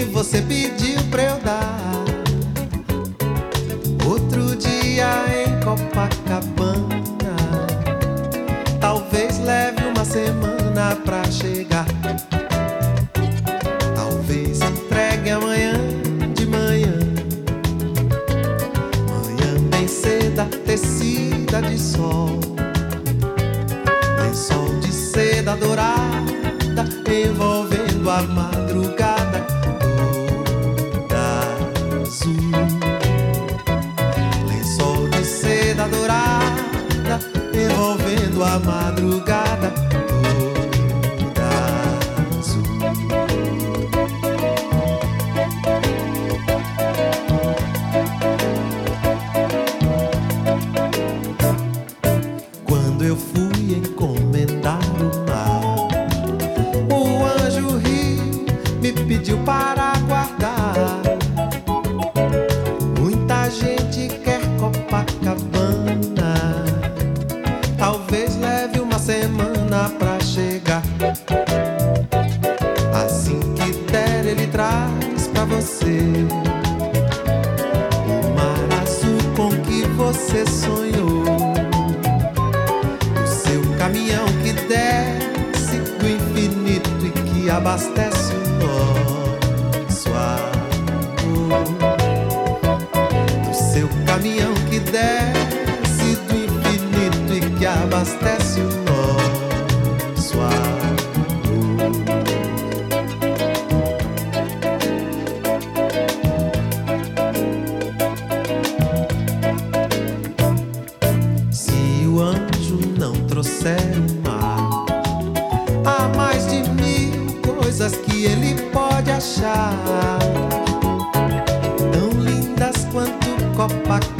você pediu pra eu dar. Outro dia em Copacabana, talvez leve uma semana pra chegar. Talvez entregue amanhã de manhã. Manhã bem seda, tecida de sol, lençol de seda dourada envolvendo a madrugada toda azul. Lençol de seda dourada envolvendo a madrugada toda azul. Quando eu fui encomendar o mar, o anjo riu, me pediu para aguardar. Muita gente quer Copacabana, talvez leve uma semana pra chegar. Assim que der ele traz pra você o mar azul com que você sonhou, o seu caminhão que desce do infinito e que abastece o nosso amor, do seu caminhão que desce do infinito e que abastece o nosso amor. Se o anjo não trouxer o mar, há mais de 1000 coisas que ele pode achar, tão lindas quanto Copacabana.